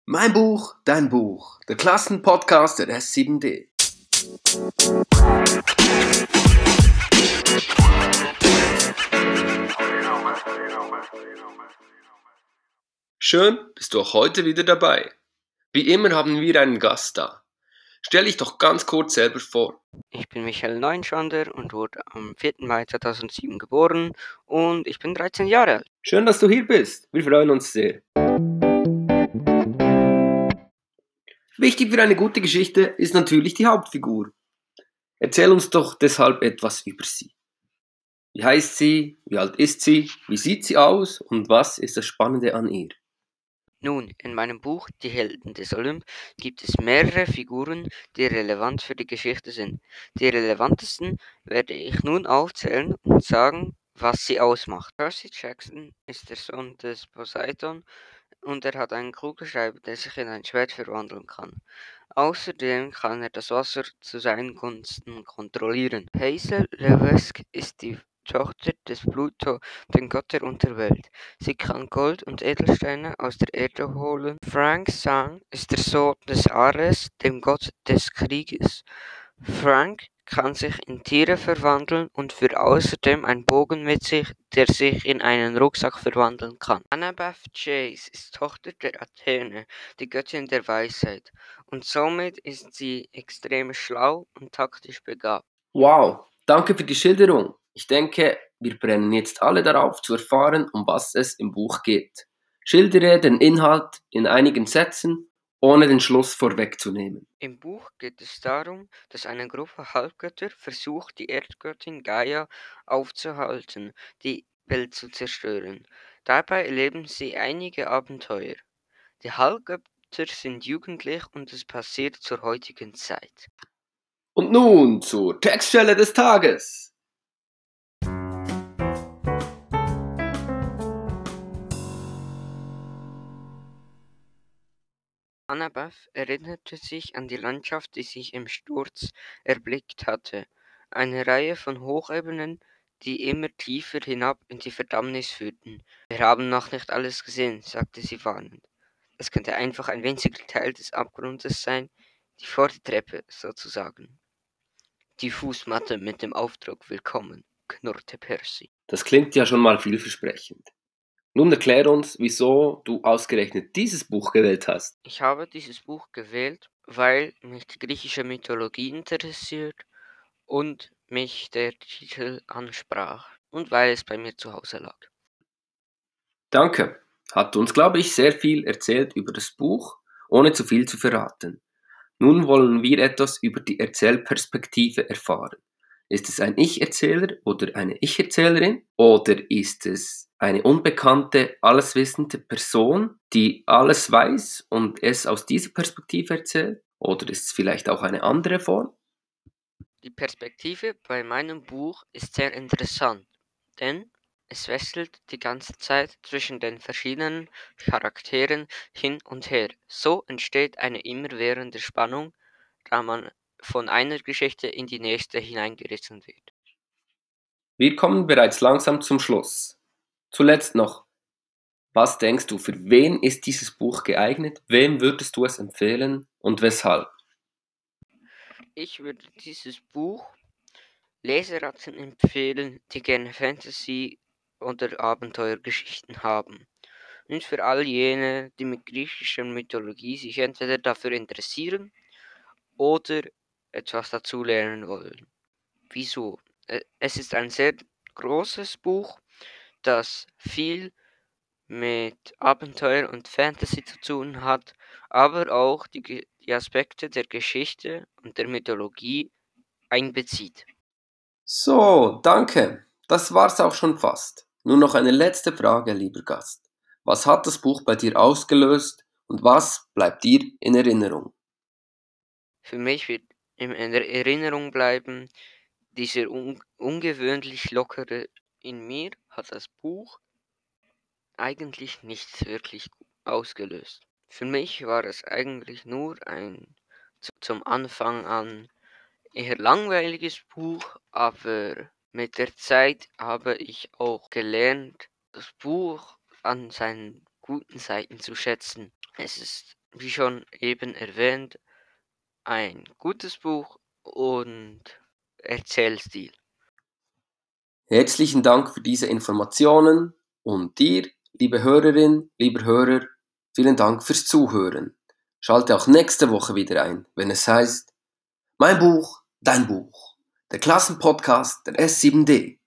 Mein Buch, dein Buch. Der Klassenpodcast der S7D. Schön, bist du auch heute wieder dabei. Wie immer haben wir einen Gast da. Stell dich doch ganz kurz selber vor. Ich bin Michael Neunschwander und wurde am 4. Mai 2007 geboren und ich bin 13 Jahre alt. Schön, dass du hier bist. Wir freuen uns sehr. Wichtig für eine gute Geschichte ist natürlich die Hauptfigur. Erzähl uns doch deshalb etwas über sie. Wie heißt sie? Wie alt ist sie? Wie sieht sie aus? Und was ist das Spannende an ihr? Nun, in meinem Buch Die Helden des Olymp gibt es mehrere Figuren, die relevant für die Geschichte sind. Die relevantesten werde ich nun aufzählen und sagen, was sie ausmacht. Percy Jackson ist der Sohn des Poseidon und er hat einen Kugelschreiber, der sich in ein Schwert verwandeln kann. Außerdem kann er das Wasser zu seinen Gunsten kontrollieren. Hazel Levesque ist die Tochter des Pluto, dem Gott der Unterwelt. Sie kann Gold und Edelsteine aus der Erde holen. Frank Sang ist der Sohn des Ares, dem Gott des Krieges. Frank kann sich in Tiere verwandeln und führt außerdem einen Bogen mit sich, der sich in einen Rucksack verwandeln kann. Annabeth Chase ist Tochter der Athene, die Göttin der Weisheit, und somit ist sie extrem schlau und taktisch begabt. Wow, danke für die Schilderung. Ich denke, wir brennen jetzt alle darauf zu erfahren, um was es im Buch geht. Schildere den Inhalt in einigen Sätzen, ohne den Schluss vorwegzunehmen. Im Buch geht es darum, dass eine Gruppe Halbgötter versucht, die Erdgöttin Gaia aufzuhalten, die Welt zu zerstören. Dabei erleben sie einige Abenteuer. Die Halbgötter sind jugendlich und es passiert zur heutigen Zeit. Und nun zur Textstelle des Tages. Annabeth erinnerte sich an die Landschaft, die sich im Sturz erblickt hatte. Eine Reihe von Hochebenen, die immer tiefer hinab in die Verdammnis führten. Wir haben noch nicht alles gesehen, sagte sie warnend. Es könnte einfach ein winziger Teil des Abgrundes sein, die Vortreppe sozusagen. Die Fußmatte mit dem Aufdruck Willkommen, knurrte Percy. Das klingt ja schon mal vielversprechend. Nun erklär uns, wieso du ausgerechnet dieses Buch gewählt hast. Ich habe dieses Buch gewählt, weil mich die griechische Mythologie interessiert und mich der Titel ansprach und weil es bei mir zu Hause lag. Danke. Hat uns, glaube ich, sehr viel erzählt über das Buch, ohne zu viel zu verraten. Nun wollen wir etwas über die Erzählperspektive erfahren. Ist es ein Ich-Erzähler oder eine Ich-Erzählerin? Oder ist es eine unbekannte, alleswissende Person, die alles weiß und es aus dieser Perspektive erzählt? Oder ist es vielleicht auch eine andere Form? Die Perspektive bei meinem Buch ist sehr interessant, denn es wechselt die ganze Zeit zwischen den verschiedenen Charakteren hin und her. So entsteht eine immerwährende Spannung, da man von einer Geschichte in die nächste hineingerissen wird. Wir kommen bereits langsam zum Schluss. Zuletzt noch, was denkst du, für wen ist dieses Buch geeignet? Wem würdest du es empfehlen und weshalb? Ich würde dieses Buch Leseratten empfehlen, die gerne Fantasy- oder Abenteuergeschichten haben. Und für all jene, die mit griechischer Mythologie sich entweder dafür interessieren oder etwas dazulernen wollen. Wieso? Es ist ein sehr großes Buch, das viel mit Abenteuer und Fantasy zu tun hat, aber auch die Aspekte der Geschichte und der Mythologie einbezieht. So, danke. Das war's auch schon fast. Nur noch eine letzte Frage, lieber Gast. Was hat das Buch bei dir ausgelöst und was bleibt dir in Erinnerung? Für mich wird in der Erinnerung bleiben, dieser ungewöhnlich lockere in mir hat das Buch eigentlich nichts wirklich ausgelöst. Für mich war es eigentlich nur ein zum Anfang an eher langweiliges Buch, aber mit der Zeit habe ich auch gelernt, das Buch an seinen guten Seiten zu schätzen. Es ist wie schon eben erwähnt, ein gutes Buch und Erzählstil. Herzlichen Dank für diese Informationen und dir, liebe Hörerin, lieber Hörer, vielen Dank fürs Zuhören. Schalte auch nächste Woche wieder ein, wenn es heißt Mein Buch, dein Buch, der Klassenpodcast der S7D.